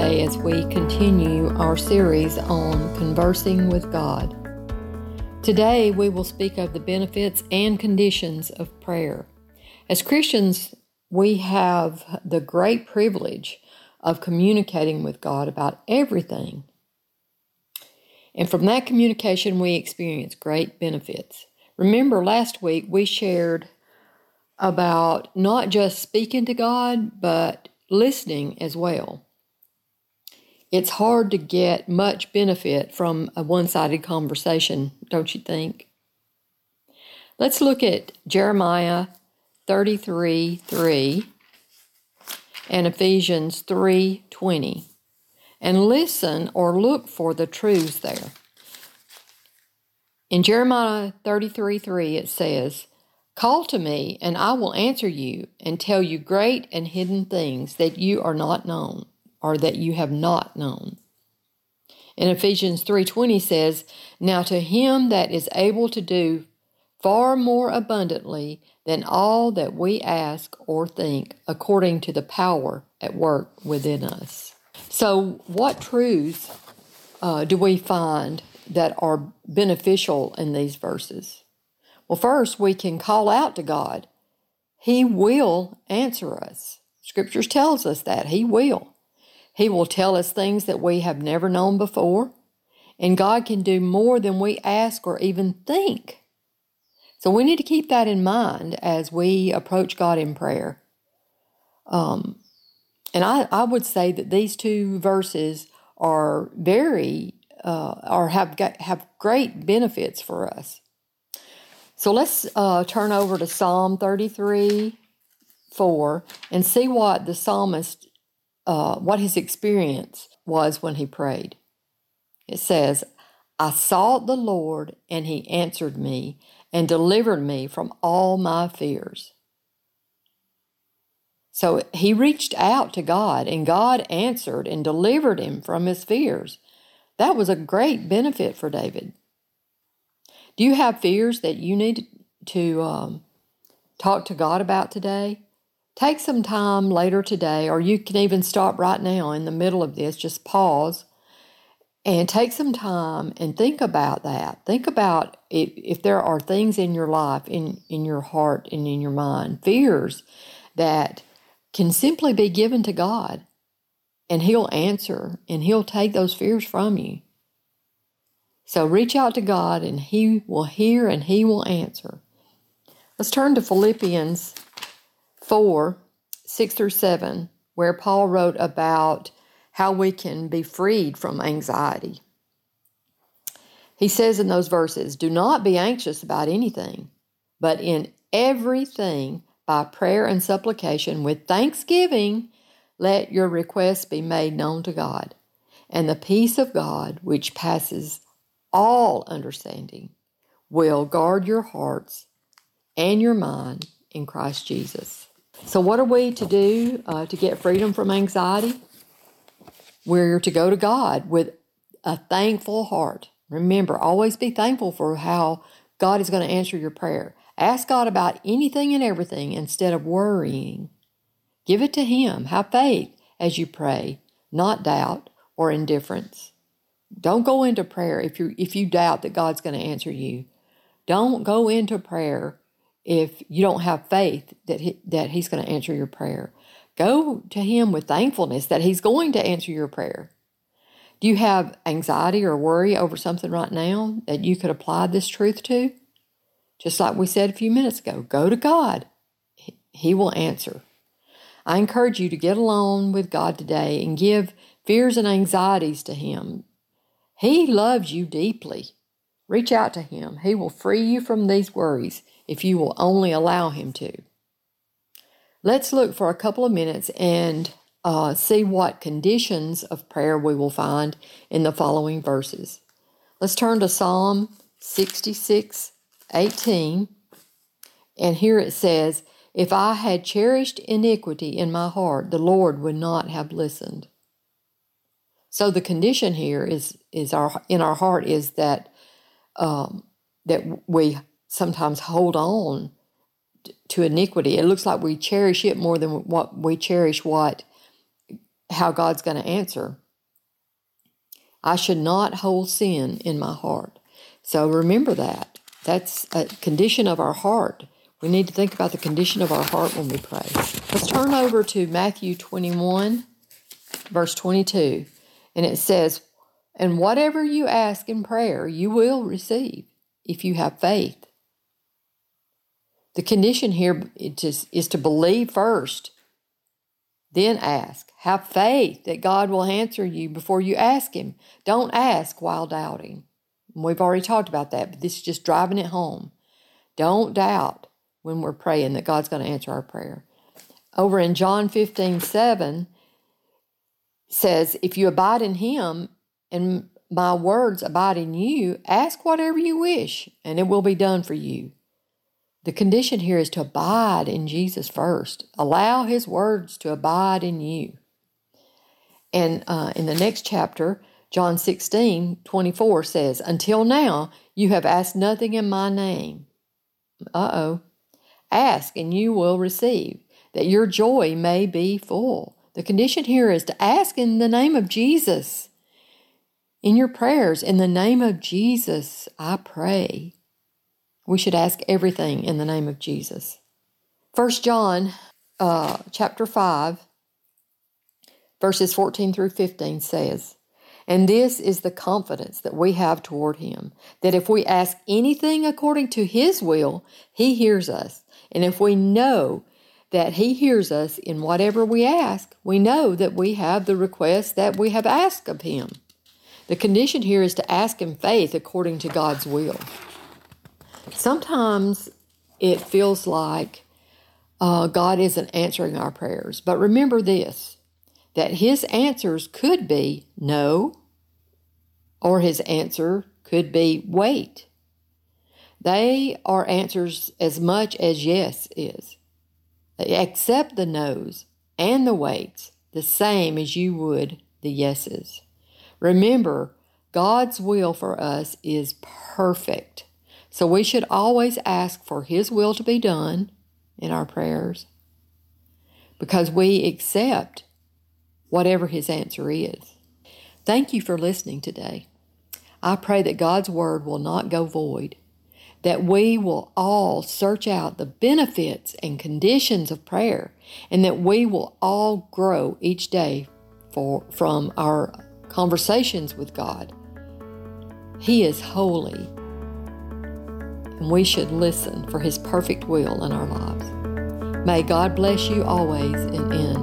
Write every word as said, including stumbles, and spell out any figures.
today as we continue our series on conversing with God. Today we will speak of the benefits and conditions of prayer. As Christians, we have the great privilege of communicating with God about everything. And from that communication, we experience great benefits. Remember, last week we shared about not just speaking to God, but listening as well. It's hard to get much benefit from a one-sided conversation, don't you think? Let's look at Jeremiah thirty-three three and Ephesians three twenty and listen or look for the truths there. In Jeremiah thirty-three three it says, "Call to me, and I will answer you and tell you great and hidden things that you are not known, or that you have not known." And Ephesians three twenty says, "Now to him that is able to do far more abundantly than all that we ask or think, according to the power at work within us." So what truths uh, do we find that are beneficial in these verses? Well, first, we can call out to God. He will answer us. Scriptures tells us that. He will. He will tell us things that we have never known before, and God can do more than we ask or even think. So we need to keep that in mind as we approach God in prayer. Um, and I, I would say that these two verses are very, uh, or have got, have great benefits for us. So let's uh, turn over to Psalm thirty-three four and see what the psalmist, uh, what his experience was when he prayed. It says, "I sought the Lord, and he answered me and delivered me from all my fears." So he reached out to God, and God answered and delivered him from his fears. That was a great benefit for David. Do you have fears that you need to um, talk to God about today? Take some time later today, or you can even stop right now in the middle of this. Just pause and take some time and think about that. Think about if, if there are things in your life, in, in your heart and in your mind, fears that can simply be given to God, and he'll answer and he'll take those fears from you. So reach out to God, and he will hear and he will answer. Let's turn to Philippians four, six through seven, where Paul wrote about how we can be freed from anxiety. He says in those verses, "Do not be anxious about anything, but in everything, by prayer and supplication, with thanksgiving, let your requests be made known to God. And the peace of God, which passes all understanding, will guard your hearts and your mind in Christ Jesus." So what are we to do uh, to get freedom from anxiety? We're to go to God with a thankful heart. Remember, always be thankful for how God is going to answer your prayer. Ask God about anything and everything instead of worrying. Give it to him. Have faith as you pray, not doubt or indifference. Don't go into prayer if you if you doubt that God's going to answer you. Don't go into prayer if you don't have faith that he, that he's going to answer your prayer. Go to him with thankfulness that he's going to answer your prayer. Do you have anxiety or worry over something right now that you could apply this truth to? Just like we said a few minutes ago, go to God. He will answer. I encourage you to get alone with God today and give fears and anxieties to him. He loves you deeply. Reach out to him. He will free you from these worries if you will only allow him to. Let's look for a couple of minutes and uh, see what conditions of prayer we will find in the following verses. Let's turn to Psalm sixty-six eighteen, and here it says, "If I had cherished iniquity in my heart, the Lord would not have listened." So the condition here is is our in our heart is that um, that we sometimes hold on to iniquity. It looks like we cherish it more than what we cherish what how God's going to answer. I should not hold sin in my heart. So remember that. That's a condition of our heart. We need to think about the condition of our heart when we pray. Let's turn over to Matthew twenty-one, verse twenty-two. And it says, "And whatever you ask in prayer, you will receive, if you have faith." The condition here is to believe first, then ask. Have faith that God will answer you before you ask Him. Don't ask while doubting. We've already talked about that, but this is just driving it home. Don't doubt when we're praying that God's going to answer our prayer. Over in John fifteen seven says, "If you abide in Him and my words abide in you, ask whatever you wish, and it will be done for you." The condition here is to abide in Jesus first. Allow His words to abide in you. And uh, in the next chapter, John sixteen twenty-four says, "Until now, you have asked nothing in my name." Uh-oh. Ask and you will receive, that your joy may be full. The condition here is to ask in the name of Jesus. In your prayers, in the name of Jesus, I pray. We should ask everything in the name of Jesus. First John uh, chapter five, verses fourteen through fifteen says, "And this is the confidence that we have toward Him, that if we ask anything according to His will, He hears us. And if we know that He hears us in whatever we ask, we know that we have the request that we have asked of Him." The condition here is to ask in faith according to God's will. Sometimes it feels like uh, God isn't answering our prayers. But remember this, that His answers could be no, or His answer could be wait. They are answers as much as yes is. Accept the no's and the waits the same as you would the yeses. Remember, God's will for us is perfect. So we should always ask for His will to be done in our prayers, because we accept whatever His answer is. Thank you for listening today. I pray that God's word will not go void, that we will all search out the benefits and conditions of prayer, and that we will all grow each day for, from our conversations with God. He is holy, and we should listen for His perfect will in our lives. May God bless you always and in